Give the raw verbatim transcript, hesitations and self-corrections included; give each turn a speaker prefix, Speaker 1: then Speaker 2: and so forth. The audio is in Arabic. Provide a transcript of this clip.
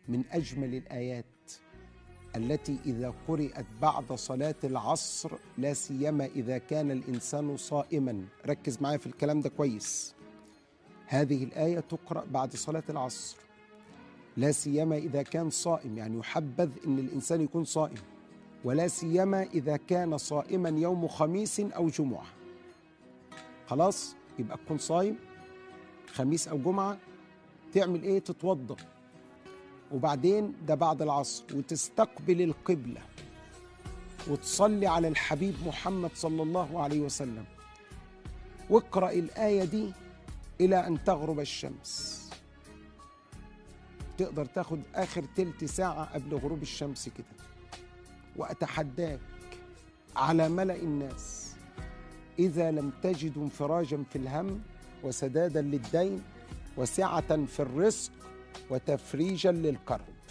Speaker 1: من أجمل الآيات التي إذا قرأت بعد صلاة العصر، لا سيما إذا كان الإنسان صائما. ركز معايا في الكلام ده كويس. هذه الآية تقرأ بعد صلاة العصر، لا سيما إذا كان صائم، يعني يحبذ أن الإنسان يكون صائم، ولا سيما إذا كان صائما يوم خميس أو جمعة. خلاص، يبقى تكون صايم خميس أو جمعة، تعمل إيه؟ تتوضأ، وبعدين ده بعد العصر، وتستقبل القبلة وتصلي على الحبيب محمد صلى الله عليه وسلم، واقرأ الآية دي إلى أن تغرب الشمس. تقدر تاخد آخر تلت ساعة قبل غروب الشمس كده. وأتحداك على ملأ الناس، إذا لم تجدوا انفراجا في الهم وسدادا للدين وسعة في الرزق وتفريجا للكرب،